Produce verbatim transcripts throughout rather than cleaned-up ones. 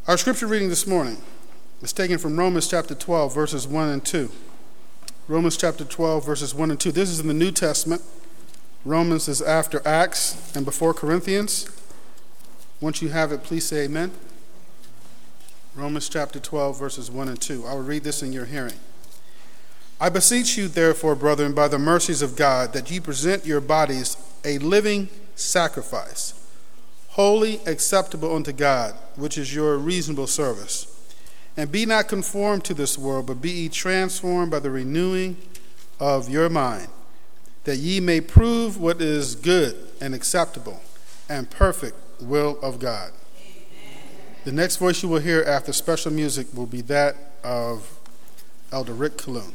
Our scripture reading this morning is taken from Romans chapter twelve, verses one and two. Romans chapter twelve, verses one and two. This is in the New Testament. Romans is after Acts and before Corinthians. Once you have it, please say amen. Romans chapter twelve, verses one and two. I will read this in your hearing. I beseech you, therefore, brethren, by the mercies of God, that ye present your bodies a living sacrifice, holy, acceptable unto God, which is your reasonable service. And be not conformed to this world, but be ye transformed by the renewing of your mind, that ye may prove what is good and acceptable and perfect will of God. Amen. The next voice you will hear after special music will be that of Elder Rick Kaloon.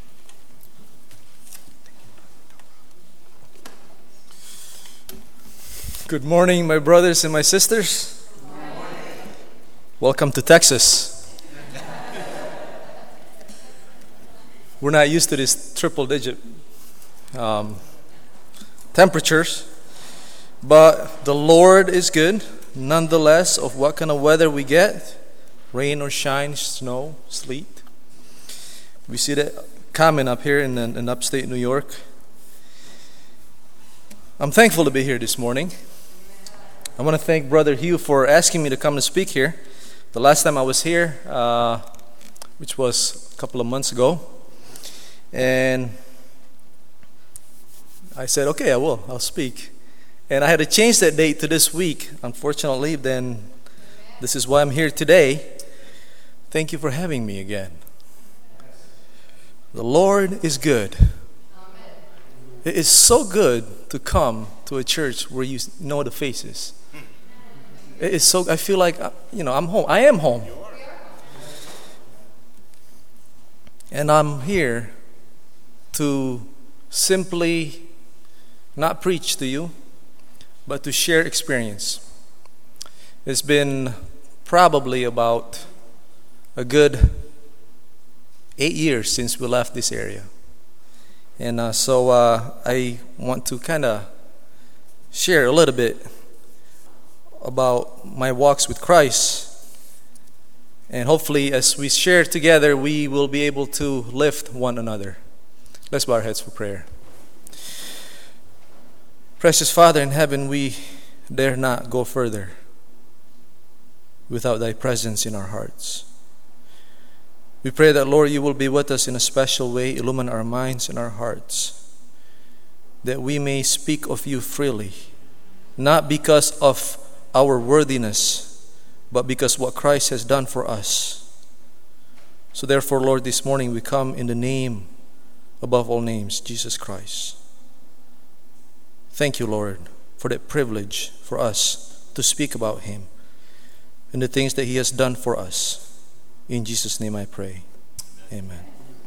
Good morning, my brothers and my sisters. Welcome to Texas. We're not used to this triple-digit um, temperatures, but the Lord is good, nonetheless, of what kind of weather we get, rain or shine, snow, sleet. We see that coming up here in, in upstate New York. I'm thankful to be here this morning. I want to thank Brother Hugh for asking me to come and speak here. The last time I was here, uh, which was a couple of months ago, and I said, okay, I will, I'll speak. And I had to change that date to this week. Unfortunately, then this is why I'm here today. Thank you for having me again. The Lord is good. It is so good to come to a church where you know the faces. It's so, I feel like, you know, I'm home. I am home. And I'm here to simply not preach to you, but to share experience. It's been probably about a good eight years since we left this area. And uh, so uh, I want to kind of share a little bit about my walks with Christ. And hopefully as we share together, we will be able to lift one another. Let's bow our heads for prayer. Precious Father in heaven, we dare not go further without thy presence in our hearts. We pray that, Lord, you will be with us in a special way, illumine our minds and our hearts, that we may speak of you freely, not because of our worthiness, but because what Christ has done for us. So therefore, Lord, this morning we come in the name above all names, Jesus Christ. Thank you, Lord, for that privilege for us to speak about him and the things that he has done for us. In Jesus' name I pray. Amen.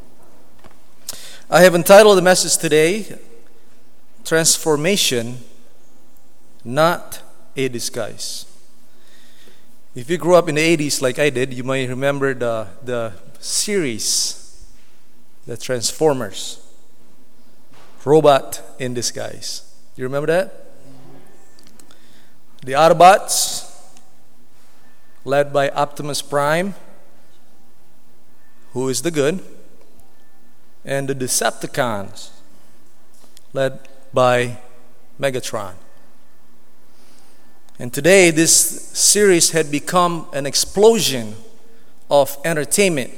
I have entitled the message today, Transformation, Not a Disguise. If you grew up in the eighties like I did, you might remember the, the series, The Transformers, Robot in Disguise. You remember that? The Autobots, led by Optimus Prime, who is the good, and the Decepticons, led by Megatron. And today, this series had become an explosion of entertainment.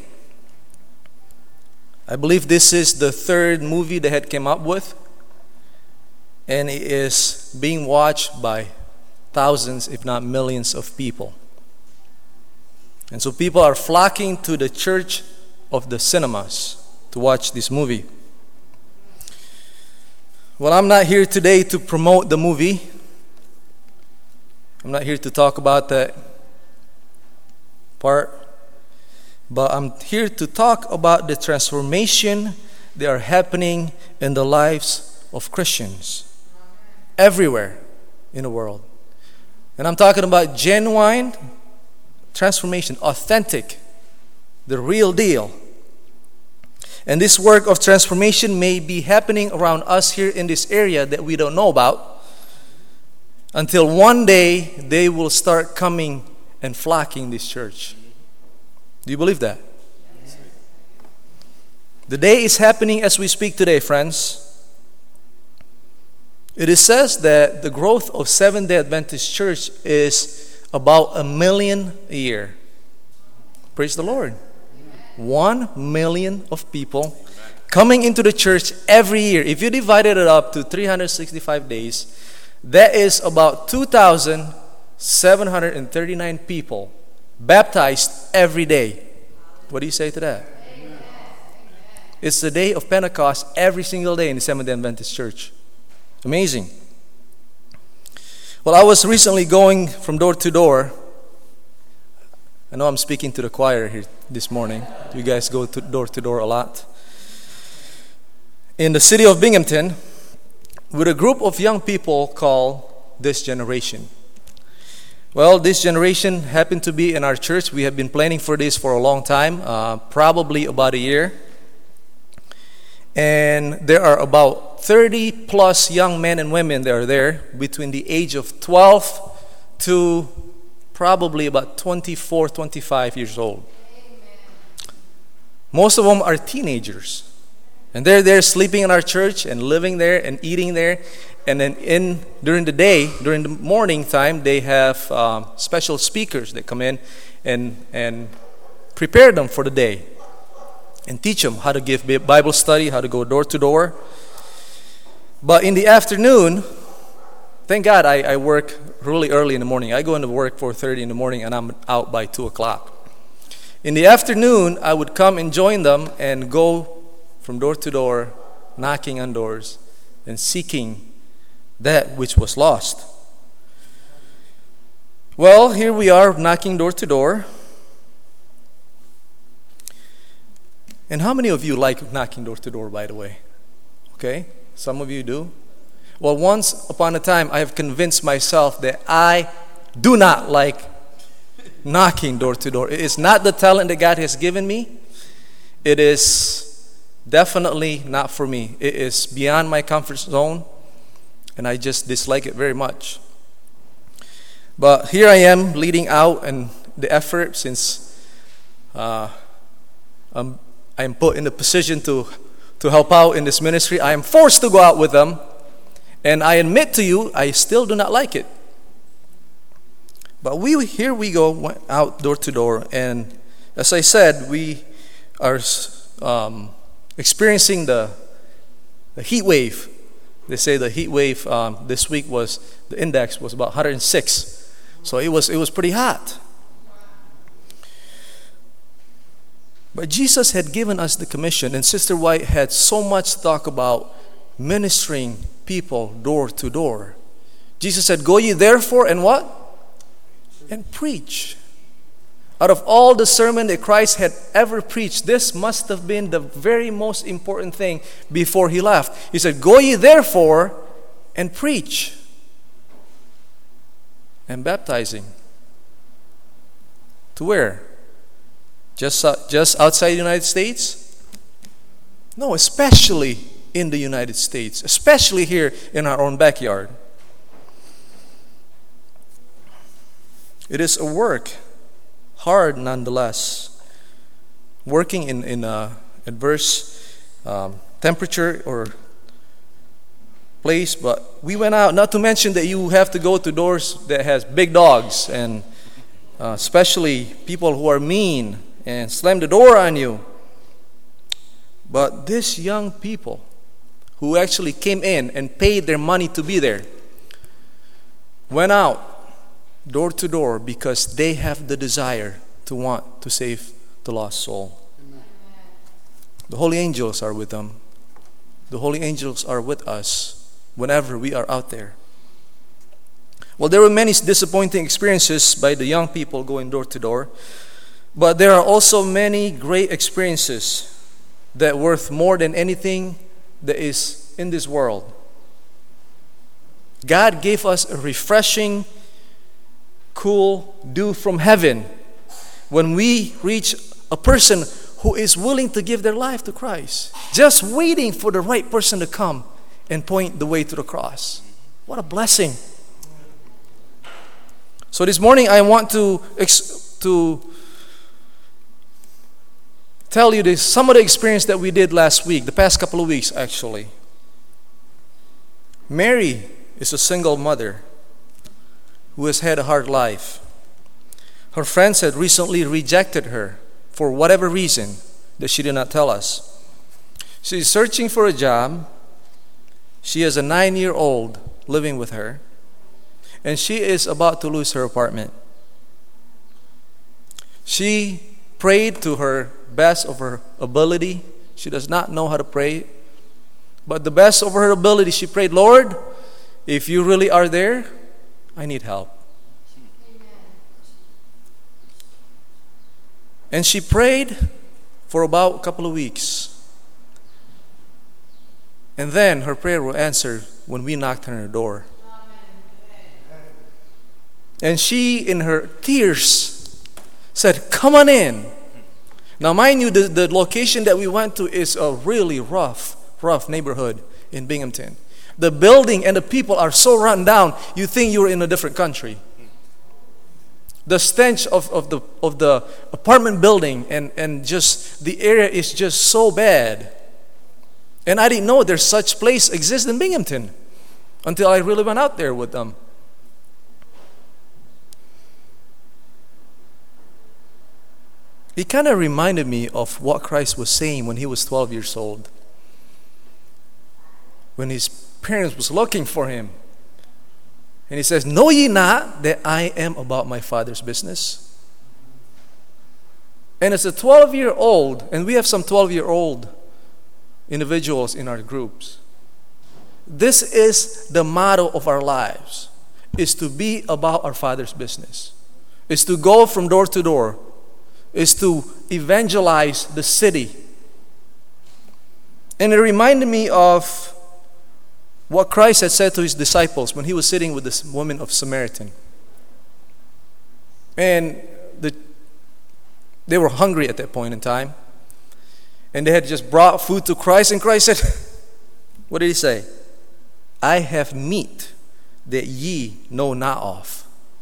I believe this is the third movie they had come up with, and it is being watched by thousands, if not millions, of people. And so people are flocking to the church of the cinemas to watch this movie. Well, I'm not here today to promote the movie. I'm not here to talk about that part. But I'm here to talk about the transformation that are happening in the lives of Christians everywhere in the world. And I'm talking about genuine transformation, authentic, the real deal. And this work of transformation may be happening around us here in this area that we don't know about, until one day they will start coming and flocking this church. Do you believe that? The day is happening as we speak today, friends. It is says that the growth of Seventh-day Adventist Church is about a million a year. Praise the Lord. One million of people coming into the church every year. If you divided it up to three hundred sixty-five days, that is about two thousand seven hundred thirty-nine people baptized every day. What do you say to that? Amen. It's the day of Pentecost every single day in the Seventh-day Adventist Church. Amazing. Well, I was recently going from door to door. I know I'm speaking to the choir here this morning. You guys go to door to door a lot. In the city of Binghamton, with a group of young people called This Generation. Well, this generation happened to be in our church. We have been planning for this for a long time, uh, probably about a year. And there are about thirty plus young men and women that are there between the age of twelve to probably about twenty-four, twenty-five years old. Most of them are teenagers. And they're there sleeping in our church and living there and eating there. And then in during the day, during the morning time, they have um, special speakers that come in and, and prepare them for the day. And teach them how to give Bible study, how to go door to door. But in the afternoon, thank God I, I work really early in the morning. I go into work four thirty in the morning and I'm out by two o'clock. In the afternoon, I would come and join them and go from door to door, knocking on doors and seeking that which was lost. Well, here we are knocking door to door. And how many of you like knocking door to door, by the way? Okay, some of you do. Well, once upon a time, I have convinced myself that I do not like knocking door to door. It is not the talent that God has given me. It is definitely not for me. It is beyond my comfort zone, and I just dislike it very much. But here I am leading out, and the effort, since uh, I'm I am put in a position to, to help out in this ministry. I am forced to go out with them. And I admit to you, I still do not like it. But we here we go, went out door to door. And as I said, we are um, experiencing the, the heat wave. They say the heat wave um, this week was, the index was about one hundred six. So it was it was pretty hot. But Jesus had given us the commission, and Sister White had so much talk about ministering people door to door. Jesus said, "Go ye therefore and what? And preach." Out of all the sermon that Christ had ever preached, this must have been the very most important thing before he left. He said, "Go ye therefore and preach." And baptizing. To where? Just, uh, just outside the United States? No, especially in the United States. Especially here in our own backyard. It is a work. Hard nonetheless. Working in, in a adverse um, temperature or place. But we went out, not to mention that you have to go to doors that has big dogs. And uh, especially people who are mean and slam the door on you. But these young people who actually came in and paid their money to be there went out door to door because they have the desire to want to save the lost soul. Amen. The holy angels are with them. The holy angels are with us whenever we are out there. Well, there were many disappointing experiences by the young people going door to door. But there are also many great experiences that are worth more than anything that is in this world. God gave us a refreshing, cool dew from heaven when we reach a person who is willing to give their life to Christ, just waiting for the right person to come and point the way to the cross. What a blessing. So this morning I want to ex- to tell you this, some of the experience that we did last week, the past couple of weeks actually. Mary is a single mother who has had a hard life. Her friends had recently rejected her for whatever reason that she did not tell us. She's searching for a job. She has a nine-year-old living with her, and she is about to lose her apartment. She prayed to her best of her ability. She does not know how to pray, but the best of her ability, she prayed, Lord, if you really are there, I need help. Amen. And she prayed for about a couple of weeks. And then her prayer was answered when we knocked on her door. Amen. And she, in her tears, said, come on in. Now, mind you, the, the location that we went to is a really rough, rough neighborhood in Binghamton. The building and the people are so run down, you think you're in a different country. The stench of, of the of the apartment building and, and just the area is just so bad. And I didn't know there's such place exists in Binghamton until I really went out there with them. It kind of reminded me of what Christ was saying when he was twelve years old. When his parents was looking for him. And he says, know ye not that I am about my Father's business? And as a twelve-year-old, and we have some twelve-year-old individuals in our groups, this is the motto of our lives, is to be about our Father's business, is to go from door to door, is to evangelize the city. And it reminded me of what Christ had said to his disciples when he was sitting with this woman of Samaritan. And the, they were hungry at that point in time. And they had just brought food to Christ. And Christ said, what did he say? I have meat that ye know not of.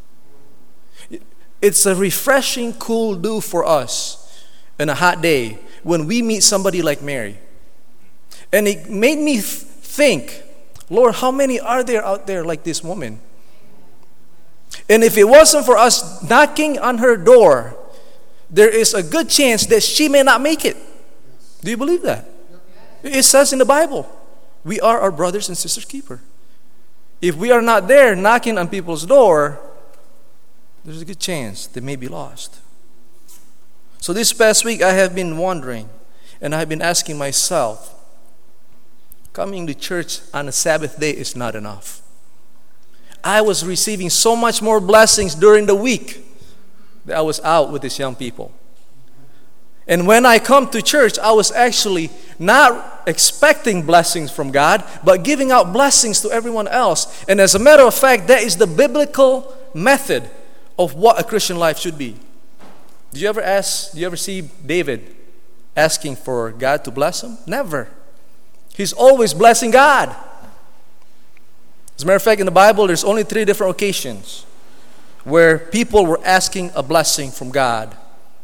It's a refreshing, cool dew for us in a hot day when we meet somebody like Mary. And it made me th- think, Lord, how many are there out there like this woman? And if it wasn't for us knocking on her door, there is a good chance that she may not make it. Do you believe that? It says in the Bible, we are our brothers and sisters' keeper. If we are not there knocking on people's door, there's a good chance they may be lost. So this past week I have been wondering, and I have been asking myself, coming to church on a Sabbath day is not enough. I was receiving so much more blessings during the week that I was out with these young people. And when I come to church, I was actually not expecting blessings from God, but giving out blessings to everyone else. And as a matter of fact, that is the biblical method of what a Christian life should be. Did you ever ask, did you ever see David asking for God to bless him? Never. He's always blessing God. As a matter of fact, in the Bible, there's only three different occasions where people were asking a blessing from God.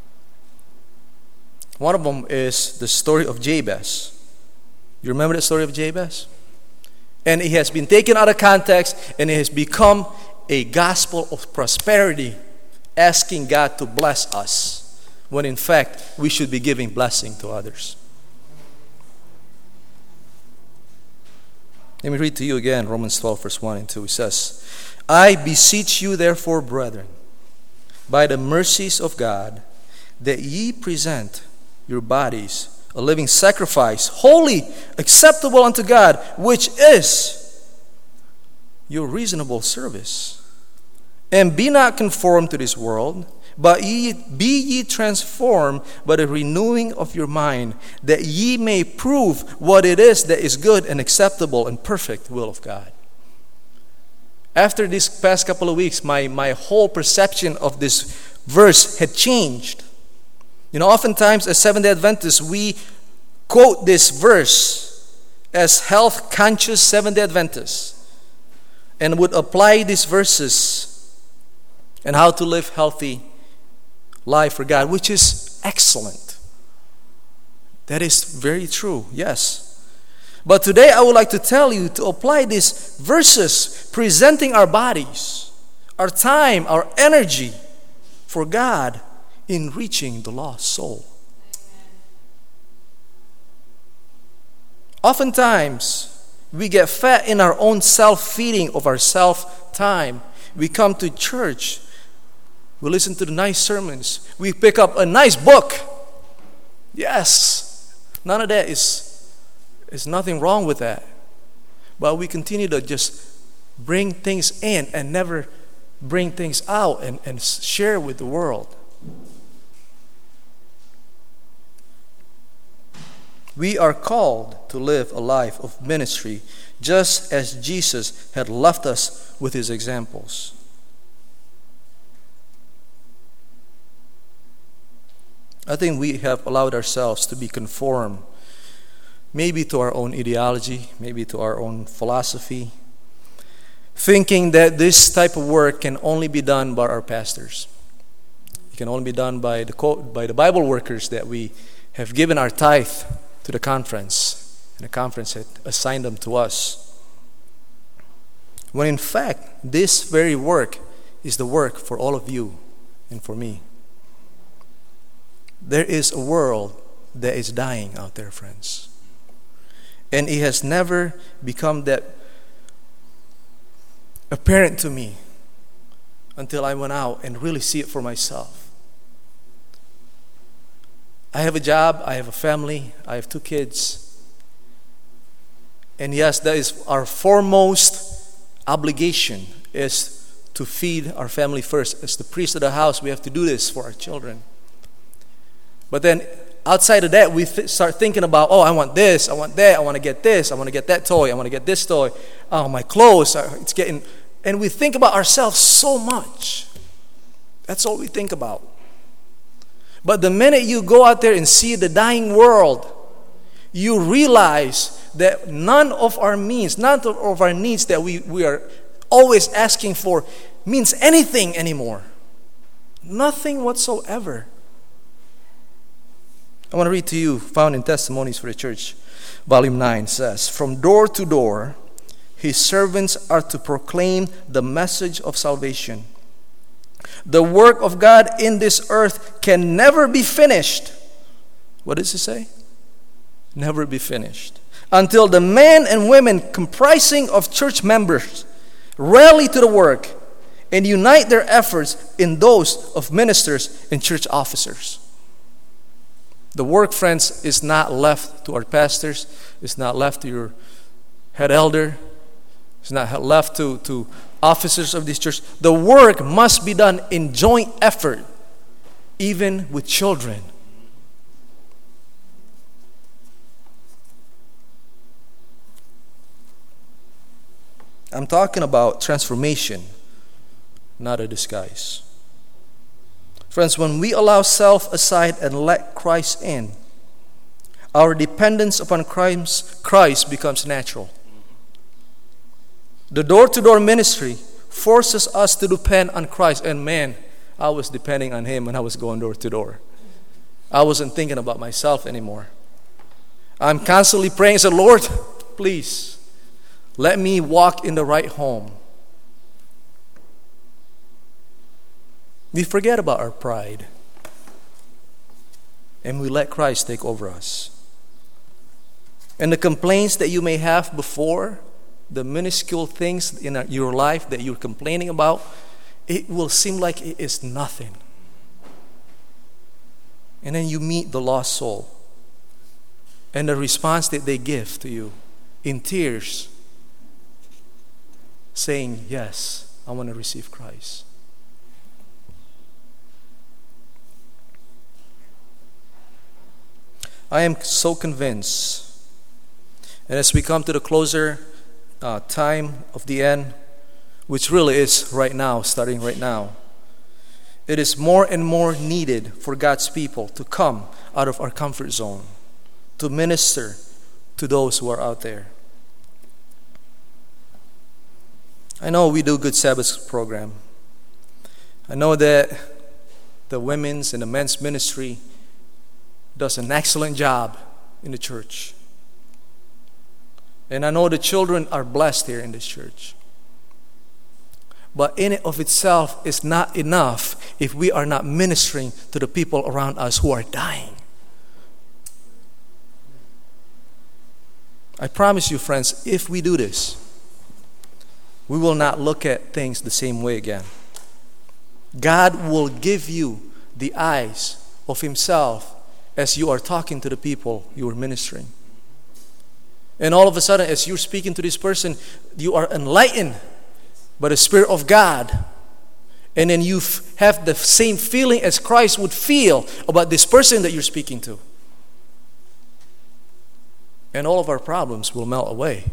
One of them is the story of Jabez. You remember the story of Jabez? And it has been taken out of context and it has become a gospel of prosperity, asking God to bless us, when in fact we should be giving blessing to others. Let me read to you again Romans twelve, verse one and two. It says, I beseech you therefore, brethren, by the mercies of God, that ye present your bodies a living sacrifice, holy, acceptable unto God, which is your reasonable service. And be not conformed to this world, but ye, be ye transformed by the renewing of your mind, that ye may prove what it is that is good and acceptable and perfect will of God. After these past couple of weeks, my, my whole perception of this verse had changed. You know, oftentimes as Seventh-day Adventists, we quote this verse as health-conscious Seventh-day Adventists and would apply these verses and how to live healthy life for God, which is excellent. That is very true, yes. But today I would like to tell you to apply these verses presenting our bodies, our time, our energy for God in reaching the lost soul. Oftentimes, we get fat in our own self-feeding of our self-time. We come to church, we listen to the nice sermons, we pick up a nice book. Yes, none of that is There's nothing wrong with that. But we continue to just bring things in and never bring things out and, and share with the world. We are called to live a life of ministry just as Jesus had left us with his examples. I think we have allowed ourselves to be conformed, maybe to our own ideology, maybe to our own philosophy, thinking that this type of work can only be done by our pastors. It can only be done by the by the Bible workers that we have given our tithe to the conference, and the conference had assigned them to us. When in fact, this very work is the work for all of you and for me. There is a world that is dying out there, friends. And it has never become that apparent to me until I went out and really see it for myself. I have a job, I have a family, I have two kids. And yes, that is our foremost obligation, is to feed our family first. As the priest of the house, we have to do this for our children. But then outside of that, we th- start thinking about, oh, I want this, I want that, I want to get this, I want to get that toy, I want to get this toy. Oh, my clothes, are, it's getting... And we think about ourselves so much. That's all we think about. But the minute you go out there and see the dying world, you realize that none of our means, none of our needs that we, we are always asking for means anything anymore. Nothing whatsoever. I want to read to you, found in Testimonies for the Church, volume nine, says, "From door to door, his servants are to proclaim the message of salvation. The work of God in this earth can never be finished." What does it say? Never be finished. "Until the men and women comprising of church members rally to the work and unite their efforts in those of ministers and church officers." The work, friends, is not left to our pastors. It's not left to your head elder. It's not left to, to officers of this church. The work must be done in joint effort, even with children. I'm talking about transformation, not a disguise. Friends, when we allow self aside and let Christ in, our dependence upon Christ becomes natural. The door-to-door ministry forces us to depend on Christ. And man, I was depending on Him when I was going door to door. I wasn't thinking about myself anymore. I'm constantly praying, say, "Lord, please, let me walk in the right home." We forget about our pride, and we let Christ take over us. And the complaints that you may have before, the minuscule things in your life that you're complaining about, it will seem like it is nothing. And then you meet the lost soul, and the response that they give to you in tears, saying, "Yes, I want to receive Christ." I am so convinced, and as we come to the closer uh, time of the end, which really is right now, starting right now, it is more and more needed for God's people to come out of our comfort zone, to minister to those who are out there. I know we do Good Sabbath program, I know that the women's and the men's ministry does an excellent job in the church. And I know the children are blessed here in this church. But in and of itself is not enough if we are not ministering to the people around us who are dying. I promise you, friends, if we do this, we will not look at things the same way again. God will give you the eyes of Himself as you are talking to the people you are ministering. And all of a sudden, as you're speaking to this person, you are enlightened by the Spirit of God. And then you f- have the same feeling as Christ would feel about this person that you're speaking to. And all of our problems will melt away.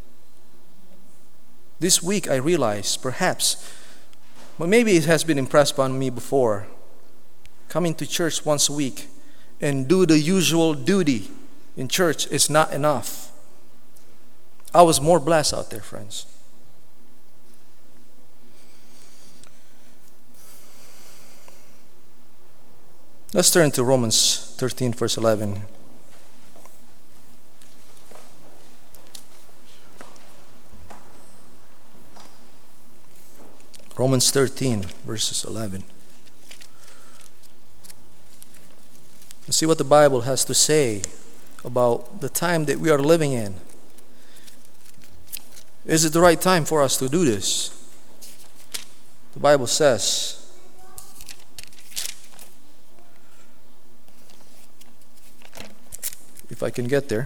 This week I realized, perhaps, but maybe it has been impressed upon me before, coming to church once a week and do the usual duty in church is not enough. I was more blessed out there, friends. Let's turn to Romans thirteen, verse eleven. Romans thirteen, verses eleven. Let's see what the Bible has to say about the time that we are living in. Is it the right time for us to do this? The Bible says, if I can get there.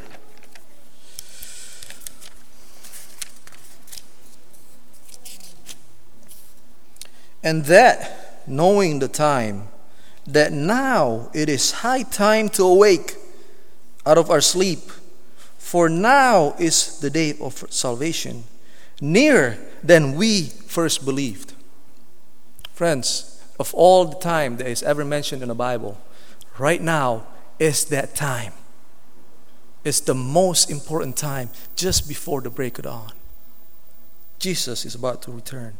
And that, knowing the time, that now it is high time to awake out of our sleep, for now is the day of salvation, nearer than we first believed. Friends, of all the time that is ever mentioned in the Bible, right now is that time. It's the most important time, just before the break of dawn. Jesus is about to return.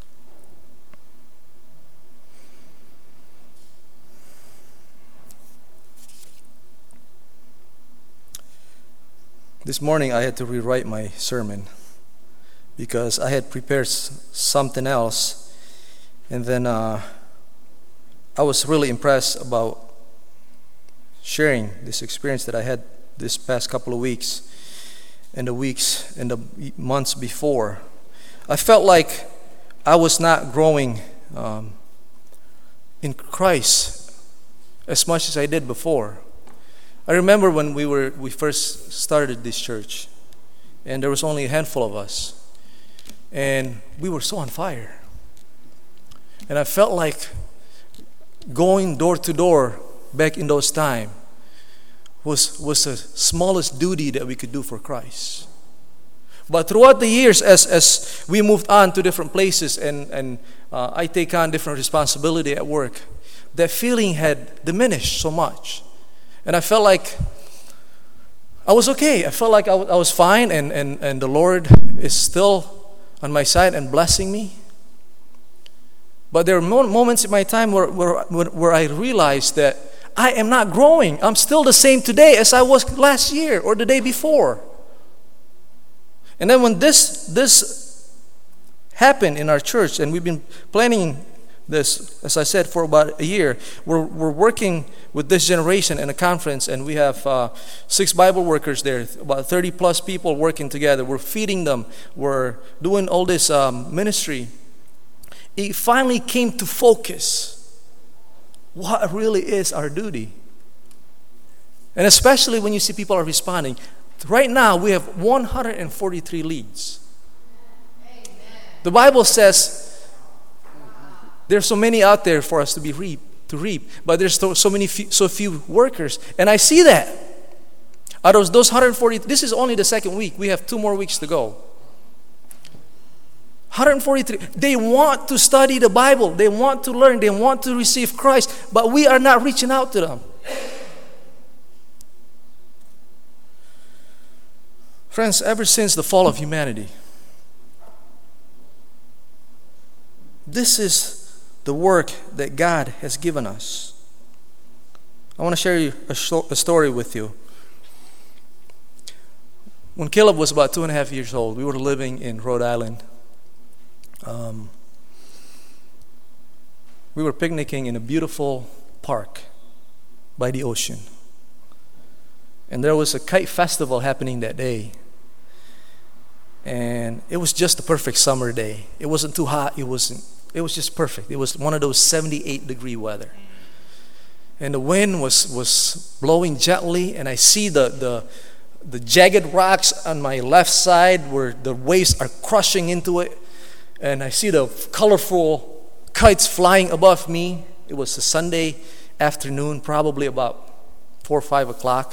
This morning I had to rewrite my sermon because I had prepared something else, and then uh, I was really impressed about sharing this experience that I had this past couple of weeks and the weeks and the months before. I felt like I was not growing um, in Christ as much as I did before. I remember when we were we first started this church, and there was only a handful of us, and we were so on fire. And I felt like going door to door back in those times was was the smallest duty that we could do for Christ. But throughout the years, as as we moved on to different places, and and uh, I take on different responsibility at work, that feeling had diminished so much. And I felt like I was okay. I felt like I, w- I was fine, and, and, and the Lord is still on my side and blessing me. But there are mo- moments in my time where, where, where I realized that I am not growing. I'm still the same today as I was last year or the day before. And then when this this happened in our church, and we've been planning this, as I said, for about a year. We're we're working with this generation in a conference, and we have uh, six Bible workers there, about thirty plus people working together. We're feeding them. We're doing all this um, ministry. It finally came to focus what really is our duty. And especially when you see people are responding. Right now, we have one hundred forty-three leads. Amen. The Bible says there's so many out there for us to be reap, to reap, but there's so, so many, few, so few workers, and I see that. Out of those one hundred forty, this is only the second week. We have two more weeks to go. one hundred forty-three. They want to study the Bible. They want to learn. They want to receive Christ, but we are not reaching out to them. Friends, ever since the fall of humanity, this is the work that God has given us. I want to share you a, sh- a story with you. When Caleb was about two and a half years old, we were living in Rhode Island. Um, we were picnicking in a beautiful park by the ocean. And there was a kite festival happening that day. And it was just a perfect summer day. It wasn't too hot. It wasn't. It was just perfect. It was one of those seventy-eight degree weather. And the wind was, was blowing gently, and I see the, the the jagged rocks on my left side where the waves are crushing into it. And I see the colorful kites flying above me. It was a Sunday afternoon, probably about four or five o'clock.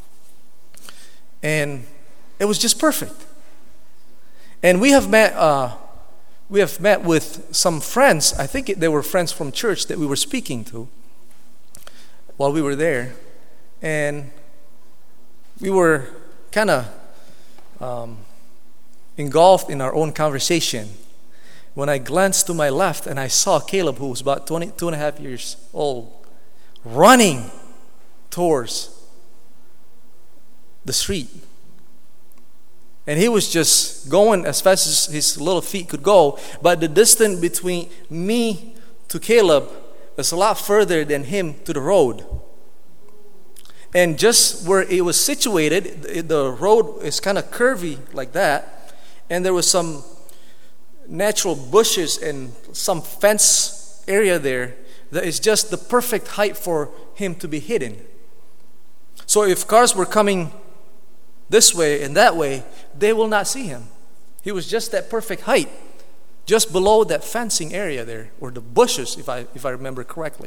And it was just perfect. And we have met uh, we have met with some friends. I think they were friends from church that we were speaking to while we were there. And we were kind of um, engulfed in our own conversation when I glanced to my left and I saw Caleb, who was about twenty-two and a half years old, running towards the street. And he was just going as fast as his little feet could go. But the distance between me to Caleb was a lot further than him to the road. And just where it was situated, the road is kind of curvy like that. And there was some natural bushes and some fence area there that is just the perfect height for him to be hidden. So if cars were coming this way and that way, they will not see him. He was just that perfect height, just below that fencing area there, or the bushes, if I if I remember correctly.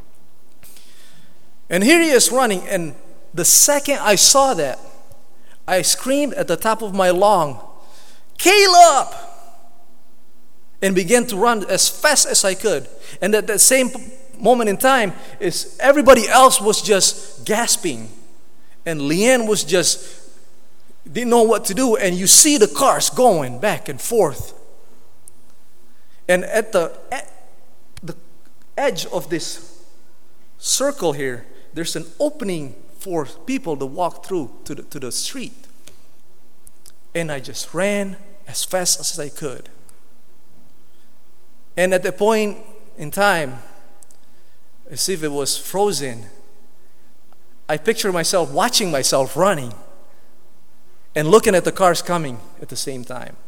And here he is running, and the second I saw that, I screamed at the top of my lung, "Caleb!" and began to run as fast as I could. And at that same moment in time, is everybody else was just gasping, and Leanne was just didn't know what to do, and you see the cars going back and forth. And at the at the edge of this circle here, there's an opening for people to walk through to the to the street. And I just ran as fast as I could. And at that point in time, as if it was frozen, I picture myself watching myself running and looking at the cars coming at the same time.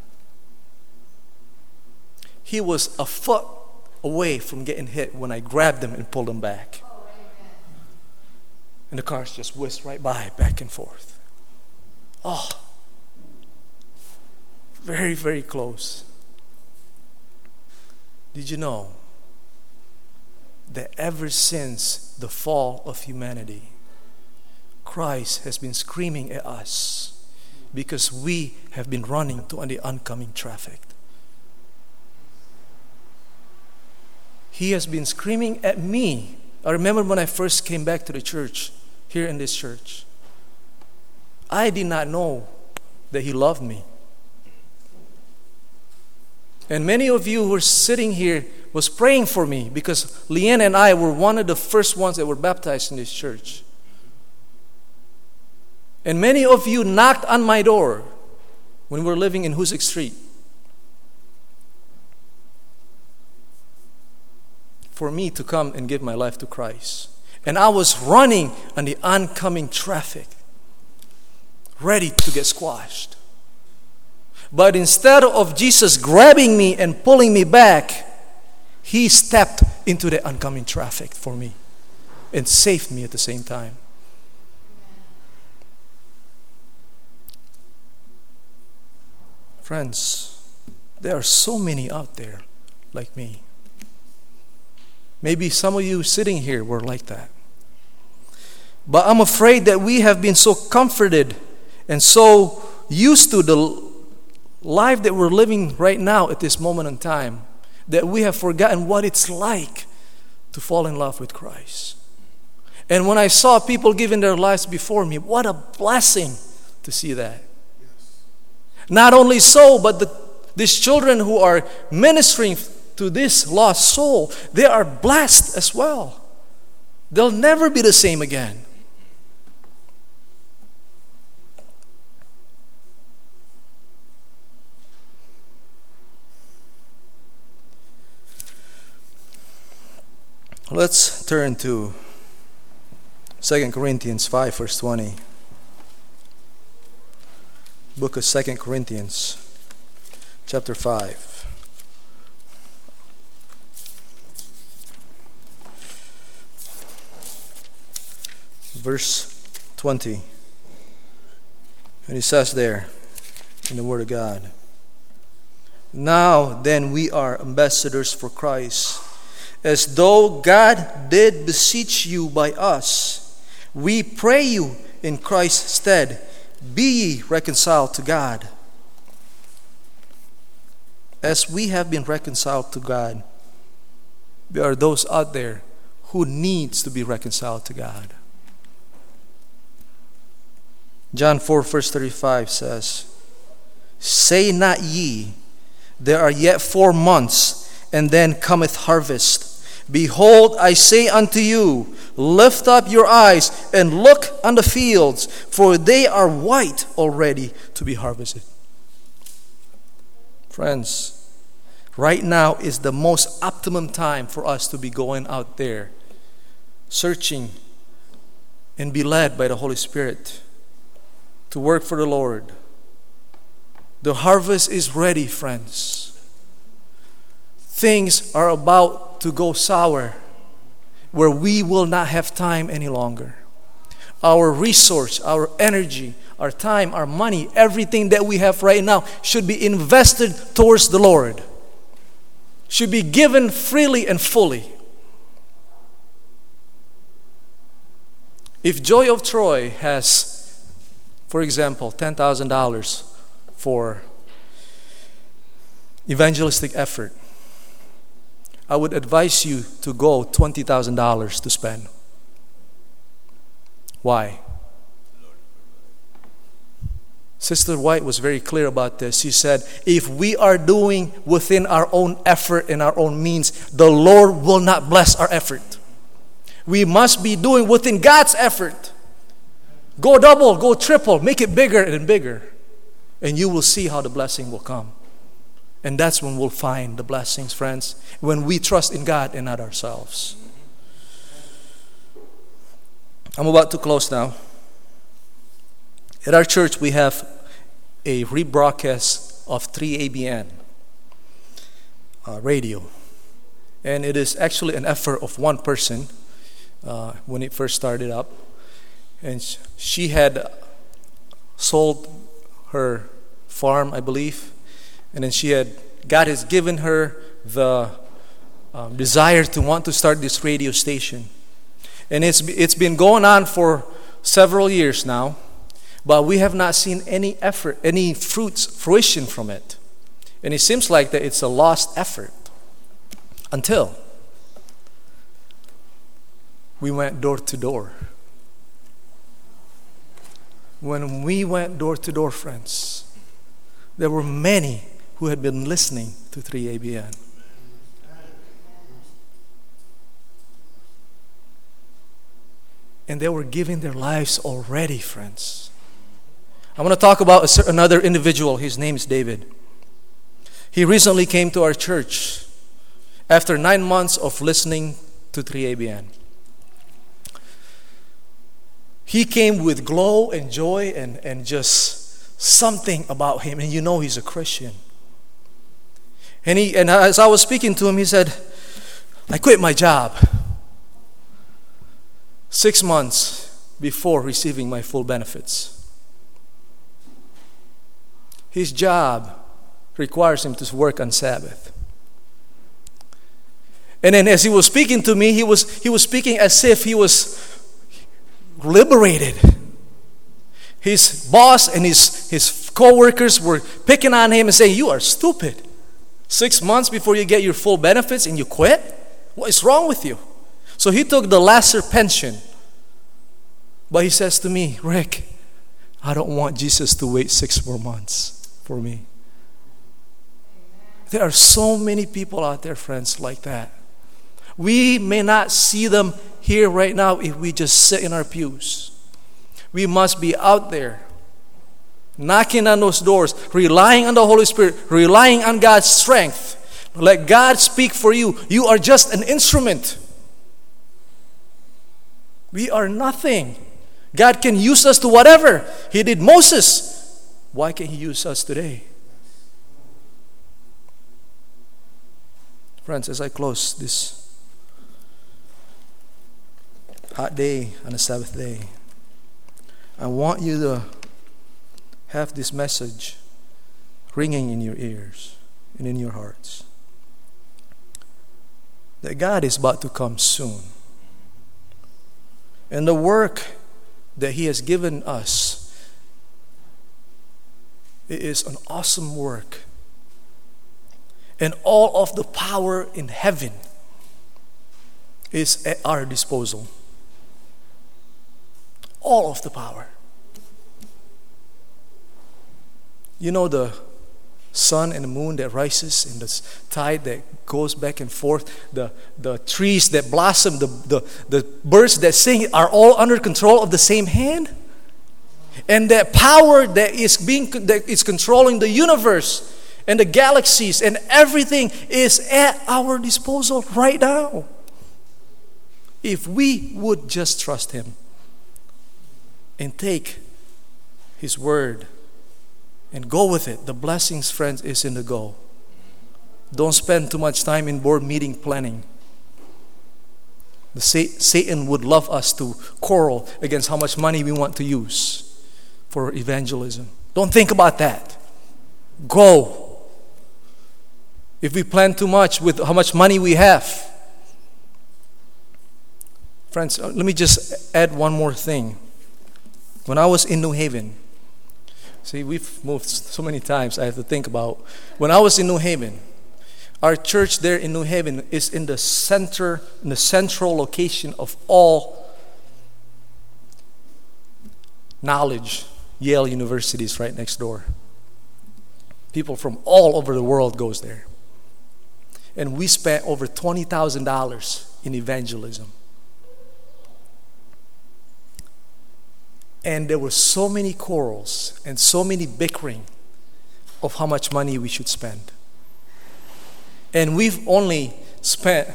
He was a foot away from getting hit when I grabbed him and pulled him back. And the cars just whizzed right by, back and forth. Oh, very, very close. Did you know that ever since the fall of humanity, Christ has been screaming at us because we have been running to the oncoming traffic. He has been screaming at me. I remember when I first came back to the church, here in this church. I did not know that He loved me. And many of you who are sitting here was praying for me because Leanne and I were one of the first ones that were baptized in this church. And many of you knocked on my door when we were living in Hoosick Street for me to come and give my life to Christ. And I was running on the oncoming traffic, ready to get squashed. But instead of Jesus grabbing me and pulling me back, He stepped into the oncoming traffic for me and saved me at the same time. Friends, there are so many out there like me. Maybe some of you sitting here were like that. But I'm afraid that we have been so comforted and so used to the life that we're living right now at this moment in time that we have forgotten what it's like to fall in love with Christ. And when I saw people giving their lives before me, what a blessing to see that. Not only so, but the, these children who are ministering to this lost soul, they are blessed as well. They'll never be the same again. Let's turn to Second Corinthians five, verse twenty. Book of Second Corinthians, chapter five. Verse twenty. And he says there in the Word of God, "Now then we are ambassadors for Christ, as though God did beseech you by us. We pray you in Christ's stead, be ye reconciled to God." As we have been reconciled to God, there are those out there who needs to be reconciled to God. John four, verse thirty-five says, "Say not ye, there are yet four months, and then cometh harvest. Behold, I say unto you, lift up your eyes and look on the fields, for they are white already to be harvested." Friends, right now is the most optimum time for us to be going out there, searching and be led by the Holy Spirit to work for the Lord. The harvest is ready, friends. Things are about to go sour, where we will not have time any longer. Our resource, our energy, our time, our money, everything that we have right now should be invested towards the Lord. Should be given freely and fully. If Joy of Troy has, for example, ten thousand dollars for evangelistic effort, I would advise you to go twenty thousand dollars to spend. Why? Sister White was very clear about this. She said, if we are doing within our own effort and our own means, the Lord will not bless our effort. We must be doing within God's effort. Go double, go triple, make it bigger and bigger. And you will see how the blessing will come. And that's when we'll find the blessings, friends, when we trust in God and not ourselves. I'm about to close now. At our church, we have a rebroadcast of three A B N uh, radio. And it is actually an effort of one person uh, when it first started up. And she had sold her farm, I believe. And then she had, God has given her the um, desire to want to start this radio station. And it's it's been going on for several years now, but we have not seen any effort, any fruits, fruition from it. And it seems like that it's a lost effort until we went door to door. When we went door to door, friends, there were many who had been listening to three A B N. And they were giving their lives already, friends. I want to talk about another individual. His name is David. He recently came to our church after nine months of listening to three A B N. He came with glow and joy and, and just something about him. And you know he's a Christian. And he and as I was speaking to him, he said, I quit my job six months before receiving my full benefits. His job requires him to work on Sabbath. And then as he was speaking to me, he was he was speaking as if he was liberated. His boss and his, his co-workers were picking on him and saying, you are stupid. Six months before you get your full benefits and you quit? What is wrong with you? So he took the lesser pension. But he says to me, Rick, I don't want Jesus to wait six more months for me. There are so many people out there, friends, like that. We may not see them here right now if we just sit in our pews. We must be out there, knocking on those doors, relying on the Holy Spirit, relying on God's strength. Let God speak for you. You are just an instrument. We are nothing. God can use us to whatever. He did Moses. Why can't He use us today? Friends, as I close this hot day on the Sabbath day, I want you to have this message ringing in your ears and in your hearts. That God is about to come soon. And the work that He has given us, it is an awesome work. And all of the power in heaven is at our disposal. All of the power. You know the sun and the moon that rises and the tide that goes back and forth, the, the trees that blossom, the, the, the birds that sing are all under control of the same hand. And that power that is being that is controlling the universe and the galaxies and everything is at our disposal right now. If we would just trust Him and take His word and go with it. The blessings, friends, is in the go. Don't spend too much time in board meeting planning. The Satan would love us to quarrel against how much money we want to use for evangelism. Don't think about that. Go. If we plan too much with how much money we have. Friends, let me just add one more thing. When I was in New Haven, see, we've moved so many times, I have to think about. When I was in New Haven, our church there in New Haven is in the center, in the central location of all knowledge. Yale University is right next door. People from all over the world goes there. And we spent over twenty thousand dollars in evangelism. And there were so many quarrels and so many bickering of how much money we should spend. And we've only spent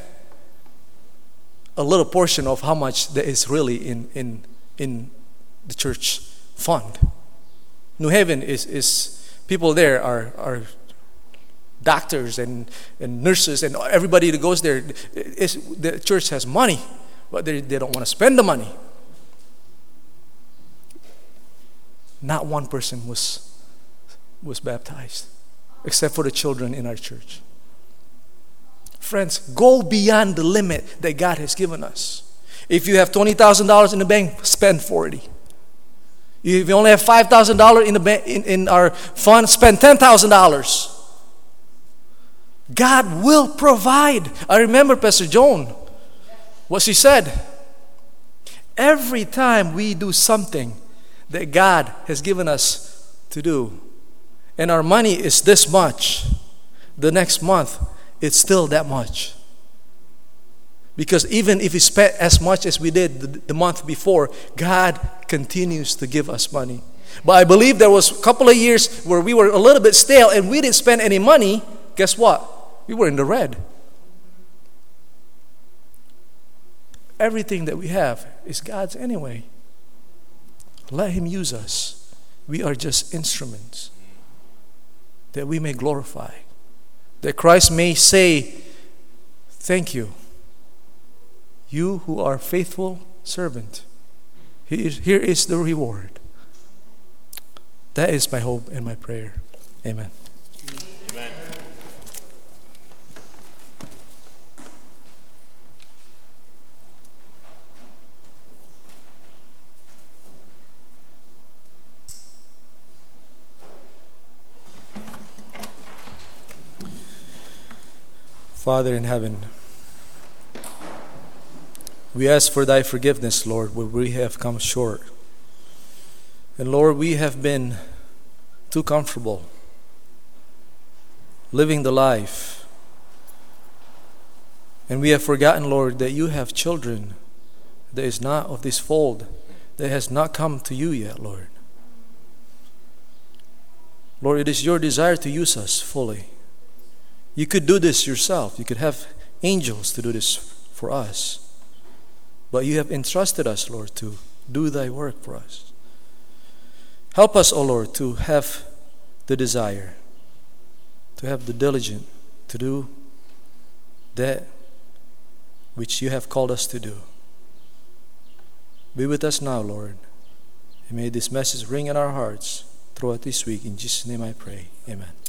a little portion of how much there is really in, in, in the church fund. New Haven is, is people there are, are doctors and, and nurses and everybody that goes there. Is, the church has money, but they, they don't want to spend the money. Not one person was, was baptized, except for the children in our church. Friends, go beyond the limit that God has given us. If you have twenty thousand dollars in the bank, spend forty. If you only have five thousand dollars in the bank, in, in our fund, spend ten thousand dollars. God will provide. I remember Pastor Joan, what she said. Every time we do something that God has given us to do, and our money is this much, the next month it's still that much. Because even if we spent as much as we did the, the month before, God continues to give us money. But I believe there was a couple of years where we were a little bit stale and we didn't spend any money. Guess what? We were in the red. Everything that we have is God's anyway. Let Him use us. We are just instruments that we may glorify. That Christ may say, thank you. You who are faithful servant. Here is the reward. That is my hope and my prayer. Amen. Amen. Father in heaven, we ask for Thy forgiveness, Lord, where we have come short. And Lord, we have been too comfortable. living the life. And we have forgotten, Lord, that you have children that is not of this fold, that has not come to you yet, Lord. Lord, it is your desire to use us fully. You could do this yourself. You could have angels to do this for us. But you have entrusted us, Lord, to do thy work for us. Help us, O Lord, to have the desire, to have the diligence to do that which you have called us to do. Be with us now, Lord. And may this message ring in our hearts throughout this week. In Jesus' name I pray. Amen.